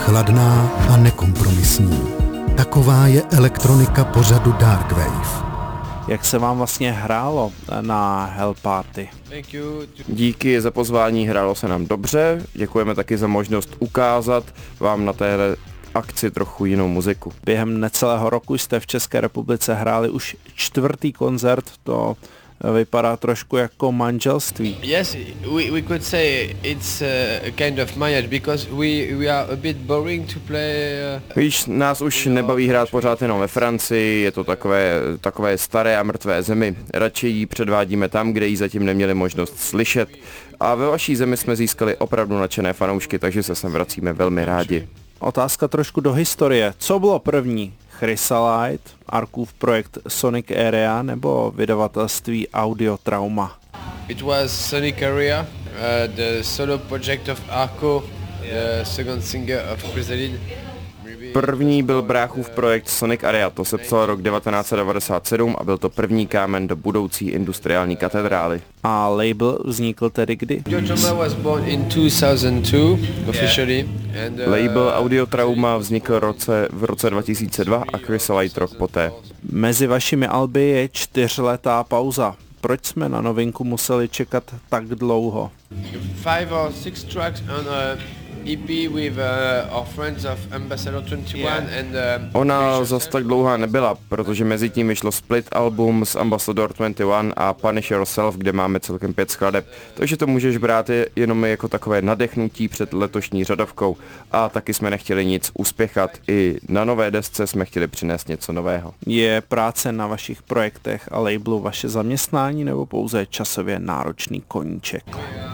chladná a nekompromisní. Taková je elektronika pořadu Dark Wave. Jak se vám vlastně hrálo na Hell Party? Díky za pozvání, hrálo se nám dobře. Děkujeme taky za možnost ukázat vám na téhle akci trochu jinou muziku. Během necelého roku jste v České republice hráli už 4. koncert, to vypadá trošku jako manželství. Yes, we could say it's a kind of marriage because we are a bit boring to play. Víš, nás už nebaví hrát pořád jenom ve Francii, je to takové staré a mrtvé zemi. Radši ji předvádíme tam, kde ji zatím neměli možnost slyšet. A ve vaší zemi jsme získali opravdu nadšené fanoušky, takže se sem vracíme velmi rádi. Otázka trošku do historie. Co bylo první? Chrysalite, Arkův projekt Sonic Area nebo vydavatelství Audio Trauma? It was Sonic Area, the solo project of Arco, the second singer of Chrysalide. První byl bráchův projekt Sonic Area, to se psal rok 1997 a byl to první kámen do budoucí industriální katedrály. A label vznikl tedy kdy? Audio Trauma was born in 2002 officially. And, Label Audio Trauma vznikl v roce 2002 a Chrysalite rok poté. Mezi vašimi alby je 4letá pauza. Proč jsme na novinku museli čekat tak dlouho? 5 or 6 tracks on EP with our friends of Ambassador 21 and Ona zas tak dlouhá nebyla, protože mezi tím vyšlo split album s Ambassador 21 a Punish Yourself, kde máme celkem 5 skladeb, takže to můžeš brát jenom jako takové nadechnutí před letošní řadovkou a taky jsme nechtěli nic uspěchat, i na nové desce jsme chtěli přinést něco nového. Je práce na vašich projektech a labelu vaše zaměstnání nebo pouze časově náročný koníček?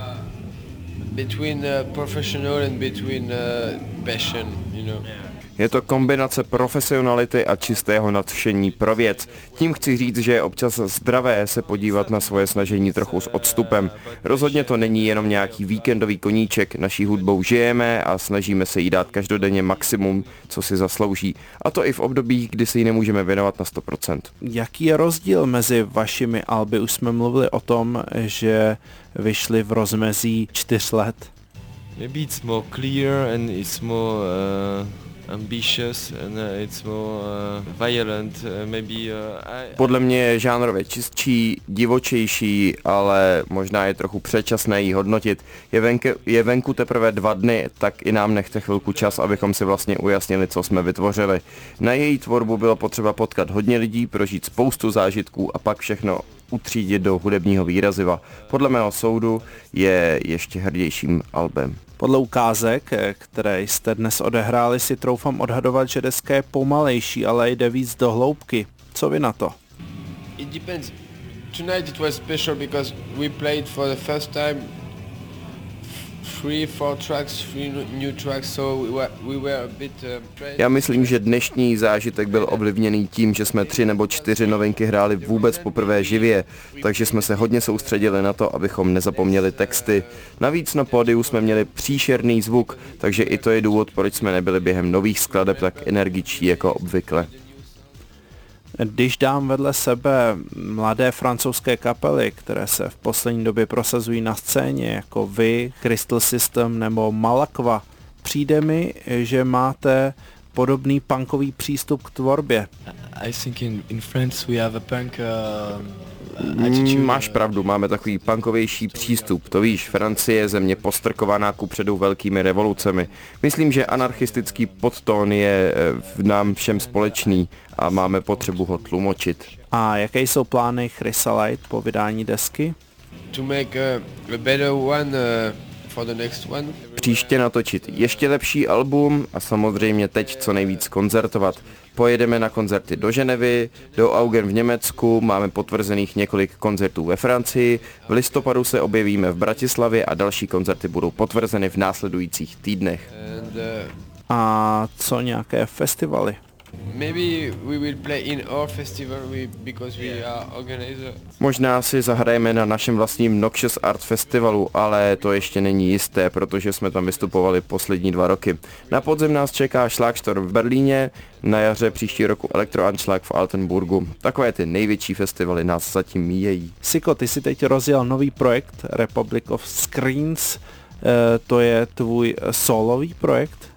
Between professional and between passion, you know. Je to kombinace profesionality a čistého nadšení pro věc. Tím chci říct, že je občas zdravé se podívat na svoje snažení trochu s odstupem. Rozhodně to není jenom nějaký víkendový koníček, naší hudbou žijeme a snažíme se jí dát každodenně maximum, co si zaslouží. A to i v obdobích, kdy se jí nemůžeme věnovat na 100%. Jaký je rozdíl mezi vašimi alby? Už jsme mluvili o tom, že vyšly v rozmezí 4 let. Maybe it's more clear and it's more ambitious and it's more violent, maybe Podle mě je žánrově čistší, divočejší, ale možná je trochu předčasné jí hodnotit. Je venku teprve 2 dny, tak i nám nechte chvilku čas, abychom si vlastně ujasnili, co jsme vytvořili. Na její tvorbu bylo potřeba potkat hodně lidí, prožít spoustu zážitků a pak všechno utřídit do hudebního výraziva. Podle mého soudu je ještě hrdějším albem. Podle ukázek, které jste dnes odehráli, si troufám odhadovat, že deska je pomalejší, ale jde víc do hloubky. Co vy na to? It depends. Tonight it was special because we played for the first time 3-4 tracks, 3 new tracks, so we were a bit Já myslím, že dnešní zážitek byl ovlivněný tím, že jsme 3 nebo 4 novinky hráli vůbec poprvé živě, takže jsme se hodně soustředili na to, abychom nezapomněli texty. Navíc na pódiu jsme měli příšerný zvuk, takže i to je důvod, proč jsme nebyli během nových skladeb tak energičtí jako obvykle. Když dám vedle sebe mladé francouzské kapely, které se v poslední době prosazují na scéně, jako vy, Crystal System nebo Malakva, přijde mi, že máte podobný punkový přístup k tvorbě. I think in France we have a punk Máš pravdu, máme takový punkovější přístup. To víš, Francie je země postrkovaná kupředu velkými revolucemi. Myslím, že anarchistický podtón je v nám všem společný a máme potřebu ho tlumočit. A jaké jsou plány Chrysalite po vydání desky? to make a better one for the next one. Příště natočit ještě lepší album a samozřejmě teď co nejvíc koncertovat. Pojedeme na koncerty do Ženevy, do Augen v Německu, máme potvrzených několik koncertů ve Francii, v listopadu se objevíme v Bratislavě a další koncerty budou potvrzeny v následujících týdnech. A co nějaké festivaly? Maybe we will play in our festival because we are organizer. Možná si zahrajeme na našem vlastním Noxious Art Festivalu, ale to ještě není jisté, protože jsme tam vystupovali poslední 2 roky. Na podzim nás čeká Schlagstorm v Berlíně, na jaře příští roku Elektroanschlag v Altenburgu. Takové ty největší festivaly nás zatím míjejí. Siko, ty si teď rozjel nový projekt Republic of Screens, to je tvůj solový projekt?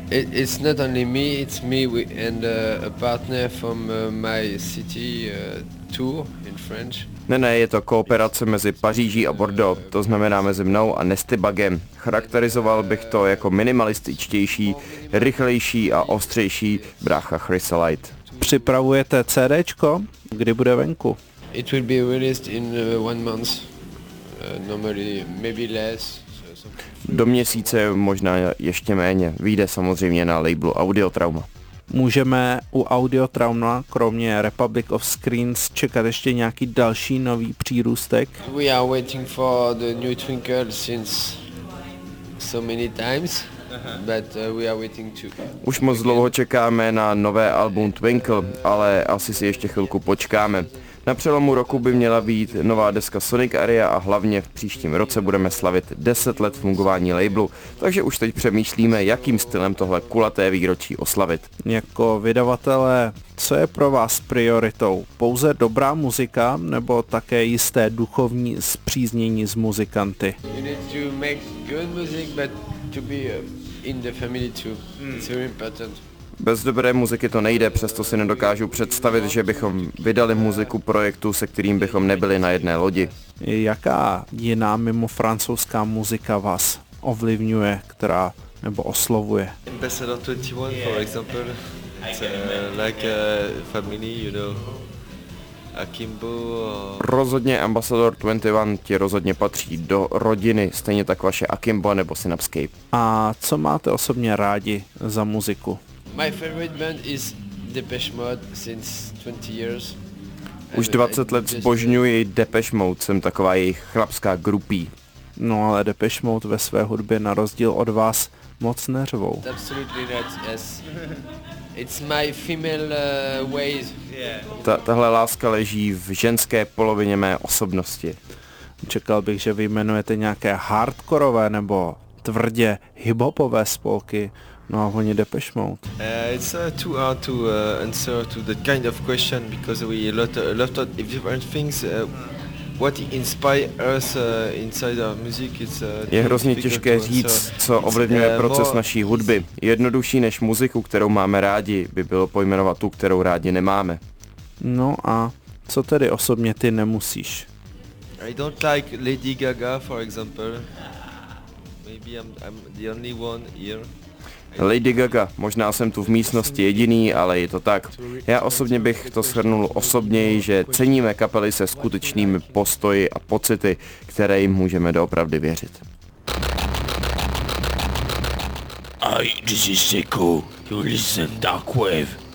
It's not only me, it's me and a partner from my city tour in French. Ne, je to kooperace mezi Paříží a Bordeaux, to znamená mezi mnou a Nestybagem. Charakterizoval bych to jako minimalističtější, rychlejší a ostřejší brácha Chrysalite. Připravujete CDčko? Kdy bude venku? It will be released in 1 month, normally maybe less. Do měsíce, možná ještě méně. Vyjde samozřejmě na labelu Audiotrauma. Můžeme u Audiotrauma, kromě Republic of Screens, čekat ještě nějaký další nový přírůstek? We are waiting for the new Twinkle since so many times, but we are waiting to... Už moc dlouho čekáme na nové album Twinkle, ale asi si ještě chvilku počkáme. Na přelomu roku by měla být nová deska Sonic Area a hlavně v příštím roce budeme slavit 10 let fungování labelu, takže už teď přemýšlíme, jakým stylem tohle kulaté výročí oslavit. Jako vydavatele, co je pro vás prioritou? Pouze dobrá muzika nebo také jisté duchovní spříznění s muzikanty? You need to make good music, but to be in the family too. It's very important. Bez dobré muziky to nejde, přesto si nedokážu představit, že bychom vydali muziku projektu, se kterým bychom nebyli na jedné lodi. Jaká jiná mimo francouzská muzika vás ovlivňuje, která nebo oslovuje? Ambassador 21, for example, it's like a family, you know. Akimbo. Rozhodně Ambassador 21 ti rozhodně patří do rodiny, stejně tak vaše Akimbo nebo Synapscape. A co máte osobně rádi za muziku? My favorite band is Depeche Mode since 20 years. Už 20 let zbožňuji Depeche Mode, jsem taková jejich chlapská grupí. No ale Depeche Mode ve své hudbě na rozdíl od vás moc neřvou. Absolutely not, yes. It's my female ways. Tahle láska leží v ženské polovině mé osobnosti. Čekal bych, že vyjmenujete nějaké hardkorové nebo tvrdě hiphopové spolky. No a oni Depeche Mode. It's too hard to answer to that kind of question because we lot of different things. What inspire us inside our music is Je hrozně těžké říct, co ovlivňuje proces naší hudby. Jednodušší než muziku, kterou máme rádi, by bylo pojmenovat tu, kterou rádi nemáme. No a co tedy osobně ty nemusíš? I don't like Lady Gaga, for example. Maybe I'm the only one here. Lady Gaga, možná jsem tu v místnosti jediný, ale je to tak. Já osobně bych to shrnul osobněji, že ceníme kapely se skutečnými postoji a pocity, které jim můžeme doopravdy věřit. Hi, this is Seiko. You listen Darkwave.